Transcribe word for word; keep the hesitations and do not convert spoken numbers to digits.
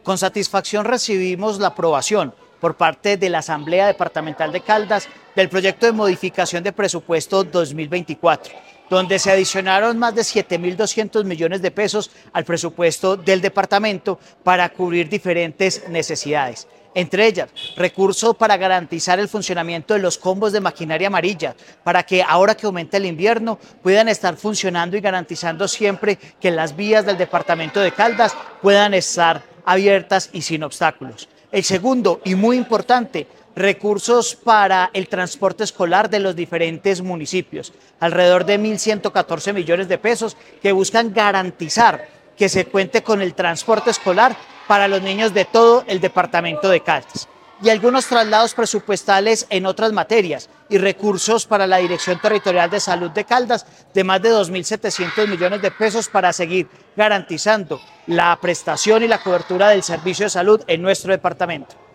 Con satisfacción recibimos la aprobación por parte de la Asamblea Departamental de Caldas del proyecto de modificación de presupuesto dos mil veinticuatro, donde se adicionaron más de siete mil doscientos millones de pesos al presupuesto del departamento para cubrir diferentes necesidades. Entre ellas, recursos para garantizar el funcionamiento de los combos de maquinaria amarilla, para que ahora que aumenta el invierno puedan estar funcionando y garantizando siempre que las vías del departamento de Caldas puedan estar abiertas y sin obstáculos. El segundo, y muy importante, recursos para el transporte escolar de los diferentes municipios, alrededor de mil ciento catorce millones de pesos que buscan garantizar que se cuente con el transporte escolar para los niños de todo el departamento de Caldas. Y algunos traslados presupuestales en otras materias y recursos para la Dirección Territorial de Salud de Caldas de más de dos mil setecientos millones de pesos para seguir garantizando la prestación y la cobertura del servicio de salud en nuestro departamento.